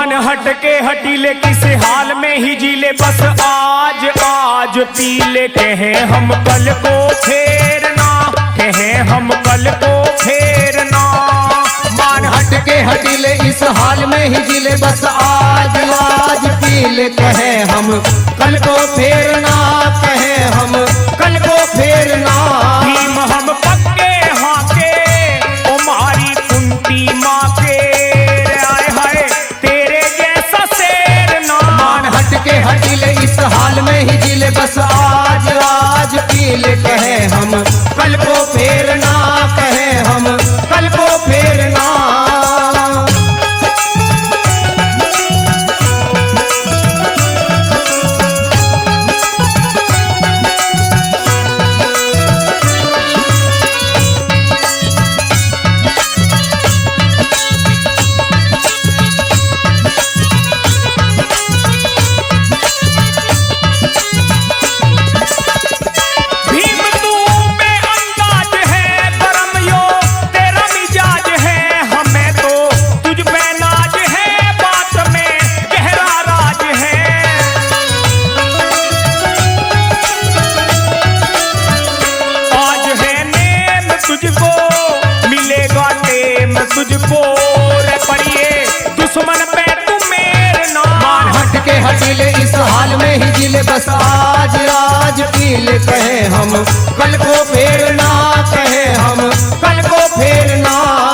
मान हट के हटीले किस हाल में ही जीले, बस आज आज पीले। कहे हम कल को फेरना, कहे हम कल को फेरना। मान हट के हटीले इस हाल में ही जीले, बस आज आज पीले। कहे हम कल को फेरना, कहे हम कल को फेरना। भीम हम पक्के हाके ओ मारी कुंती माँ के, आए हाय तेरे जैसा शेर ना। मान हट के हटीले इस हाल में ही जीले, बस आज आज पीले। कहे हम कल को फेरना, कहे हम कल को फेरना। तुझको रे पड़िए दुश्मन पे तुम मेरे नाम। मान हट के हटीले इस हाल में ही जीले, बस आज आज पीले। कहे हम कल को फेरना, कहे हम कल को फेरना।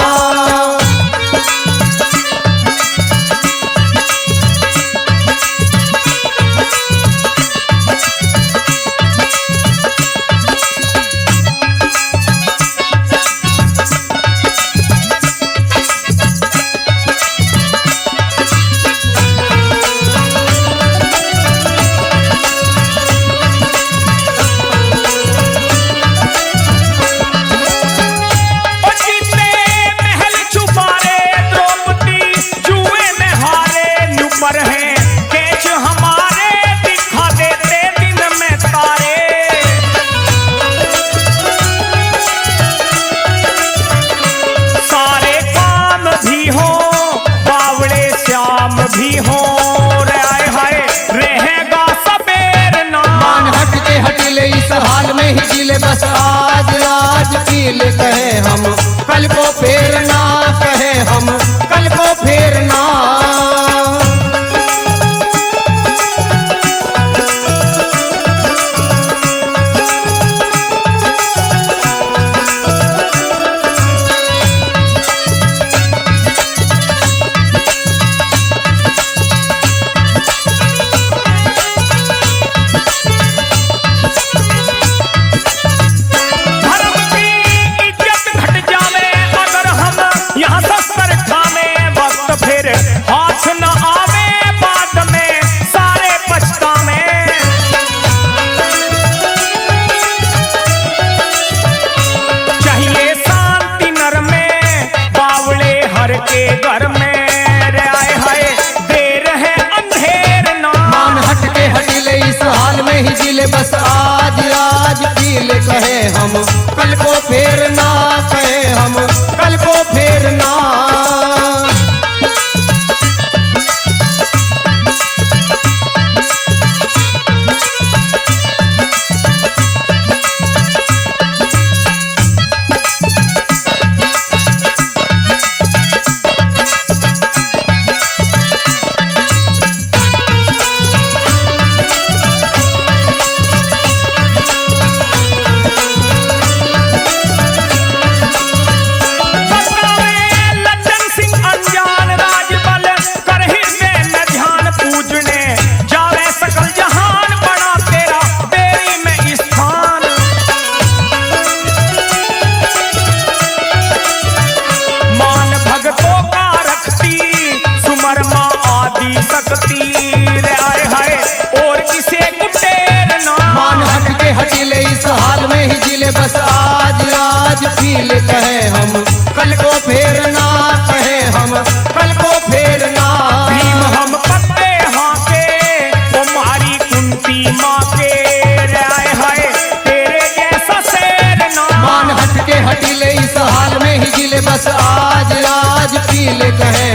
भी हो रे आए हाय रहेगा सबेर ना। मान हट के हटीले इस हाल में ही जीले, बस आज आज पीले। कहे हम कल को फेरना, कहे हम कल को फेरना। हाथ न आवे बाद में सारे पछतावे। चाहिए शांति नर में बावड़े हर के घर में रे आए हाय देर है अंधेर ना। मान हट के हटीले इस हाल में ही जीले, बस आज आज पीले। कहे हम कल को फेरना, कहे हम कल को फेरना। हटीले इस हाल में ही जीले, बस आज आज पीले। कहे हम कल को फेरना, कहे हम कल को फेरना। भीम हम पत्ते हाके ओ मारी कुंती माँ के आए हाय तेरे जैसा शेर ना। मान हट के हटीले इस हाल में ही जीले, बस आज आज पीले। कहे